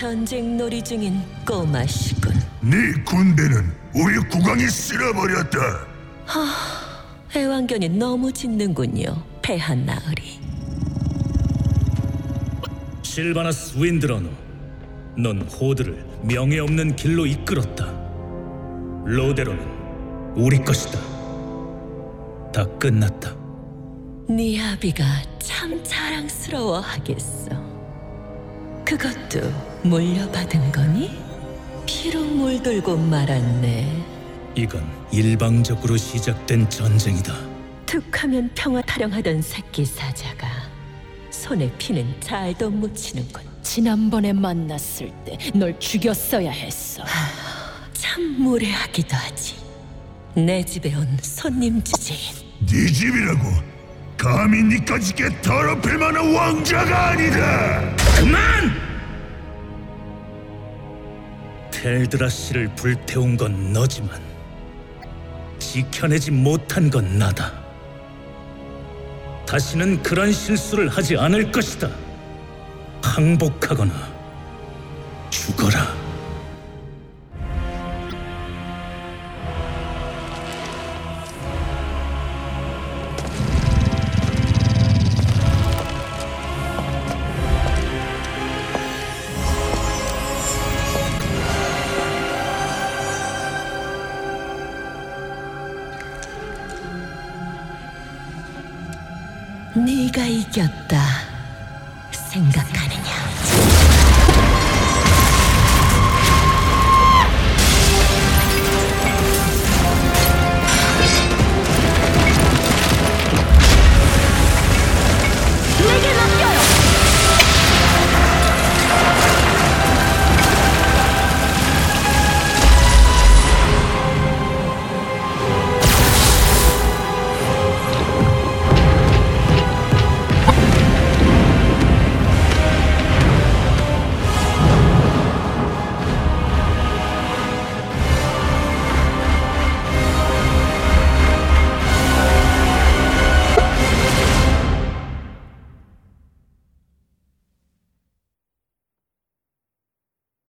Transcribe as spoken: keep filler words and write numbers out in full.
전쟁놀이 중인 꼬마시군. 네 군대는 우리 국왕이 쓸어버렸다. 애완견이 너무 짖는군요, 패한 나으리. 실바나스 윈드러너, 넌 호드를 명예 없는 길로 이끌었다. 로데로는 우리 것이다. 다 끝났다. 네 아비가 참 자랑스러워하겠어. 그것도 물려받은 거니? 피로 물들고 말았네. 이건 일방적으로 시작된 전쟁이다. 툭하면 평화 타령하던 새끼 사자가 손에 피는 잘도 묻히는군. 지난번에 만났을 때 널 죽였어야 했어. 참 무례하기도 하지. 내 집에 온 손님 주제에 네 집이라고 감히 니까지 게 더럽힐 만한 왕자가 아니다. 그만! 텔드라시를 불태운 건 너지만 지켜내지 못한 건 나다. 다시는 그런 실수를 하지 않을 것이다. 항복하거나 죽어라. 네가 이겼다 생각하지.